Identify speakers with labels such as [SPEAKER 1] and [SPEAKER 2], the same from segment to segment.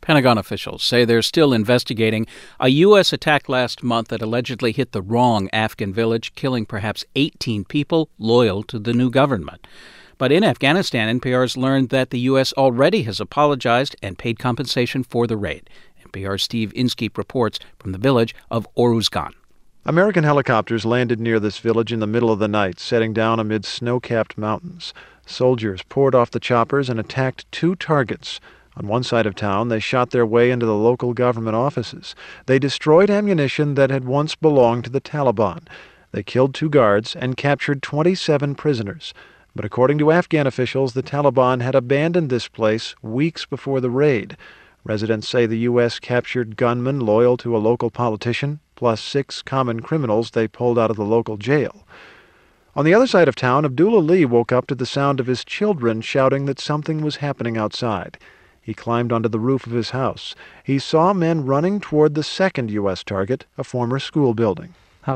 [SPEAKER 1] Pentagon officials say they're still investigating a U.S. attack last month that allegedly hit the wrong Afghan village, killing perhaps 18 people loyal to the new government. But in Afghanistan, NPR's learned that the U.S. already has apologized and paid compensation for the raid. NPR's Steve Inskeep reports from the village of Oruzgan.
[SPEAKER 2] American helicopters landed near this village in the middle of the night, setting down amid snow-capped mountains. Soldiers poured off the choppers and attacked 2 targets. On one side of town, they shot their way into the local government offices. They destroyed ammunition that had once belonged to the Taliban. They killed 2 guards and captured 27 prisoners. But according to Afghan officials, the Taliban had abandoned this place weeks before the raid. Residents say the U.S. captured gunmen loyal to a local politician, plus 6 common criminals they pulled out of the local jail. On the other side of town, Abdullah Lee woke up to the sound of his children shouting that something was happening outside. He climbed onto the roof of his house. He saw men running toward the second U.S. target, a former school building.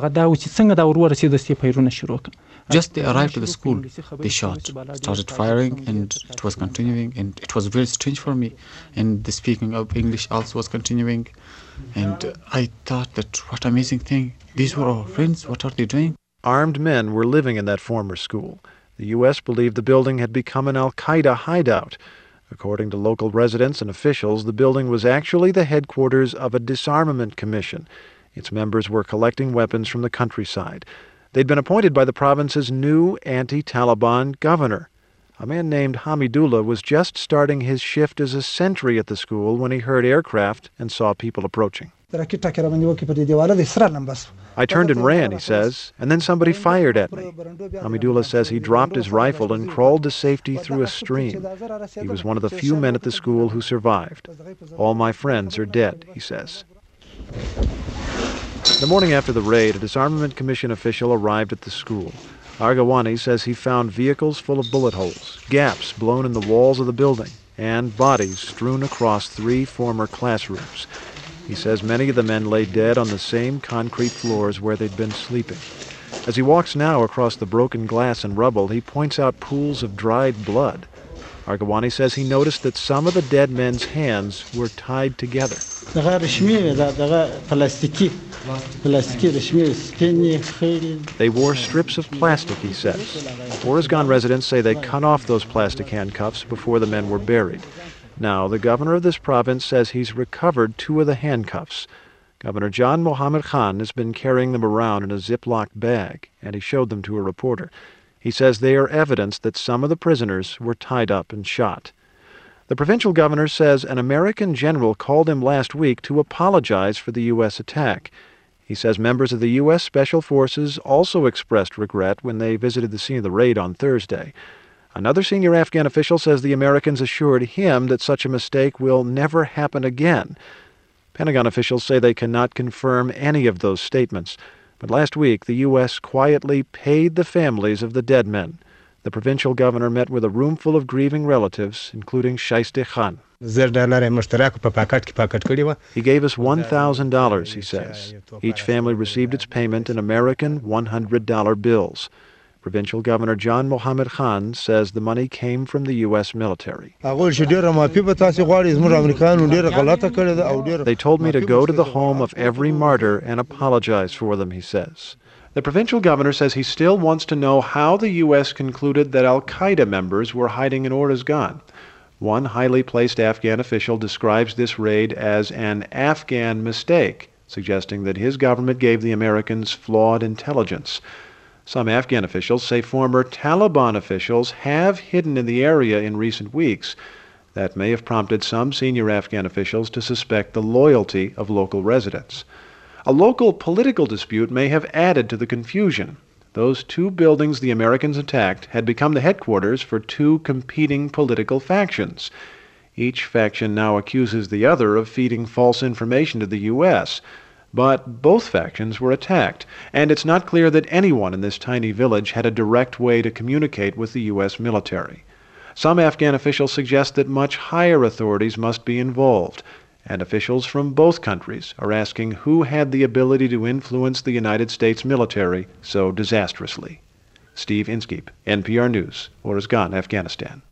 [SPEAKER 3] Just they arrived to the school, they shot, started firing, and it was continuing, and it was very strange for me. And the speaking of English also was continuing, and I thought that what amazing thing. These were our friends, what are they doing?
[SPEAKER 2] Armed men were living in that former school. The U.S. believed the building had become an al-Qaeda hideout. According to local residents and officials, the building was actually the headquarters of a disarmament commission. Its members were collecting weapons from the countryside. They'd been appointed by the province's new anti-Taliban governor. A man named Hamidullah was just starting his shift as a sentry at the school when he heard aircraft and saw people approaching. I turned and ran, he says, and then somebody fired at me. Hamidullah says he dropped his rifle and crawled to safety through a stream. He was one of the few men at the school who survived. All my friends are dead, he says. The morning after the raid, a disarmament commission official arrived at the school. Argawani says he found vehicles full of bullet holes, gaps blown in the walls of the building, and bodies strewn across 3 former classrooms. He says many of the men lay dead on the same concrete floors where they'd been sleeping. As he walks now across the broken glass and rubble, he points out pools of dried blood. Argawani says he noticed that some of the dead men's hands were tied together. They wore strips of plastic, he says. Oruzgan residents say they cut off those plastic handcuffs before the men were buried. Now, the governor of this province says he's recovered 2 of the handcuffs. Governor Jan Mohammed Khan has been carrying them around in a Ziploc bag, and he showed them to a reporter. He says they are evidence that some of the prisoners were tied up and shot. The provincial governor says an American general called him last week to apologize for the U.S. attack. He says members of the U.S. Special Forces also expressed regret when they visited the scene of the raid on Thursday. Another senior Afghan official says the Americans assured him that such a mistake will never happen again. Pentagon officials say they cannot confirm any of those statements. But last week, the U.S. quietly paid the families of the dead men. The provincial governor met with a room full of grieving relatives, including Shaiste Khan. He gave us $1,000, he says. Each family received its payment in American $100 bills. Provincial Governor Jan Mohammed Khan says the money came from the U.S. military. They told me to go to the home of every martyr and apologize for them, he says. The provincial governor says he still wants to know how the U.S. concluded that al-Qaeda members were hiding in Oruzgan. One highly placed Afghan official describes this raid as an Afghan mistake, suggesting that his government gave the Americans flawed intelligence. Some Afghan officials say former Taliban officials have hidden in the area in recent weeks. That may have prompted some senior Afghan officials to suspect the loyalty of local residents. A local political dispute may have added to the confusion. Those 2 buildings the Americans attacked had become the headquarters for 2 competing political factions. Each faction now accuses the other of feeding false information to the U.S., but both factions were attacked, and it's not clear that anyone in this tiny village had a direct way to communicate with the U.S. military. Some Afghan officials suggest that much higher authorities must be involved, and officials from both countries are asking who had the ability to influence the United States military so disastrously. Steve Inskeep, NPR News, Oruzgan, Afghanistan.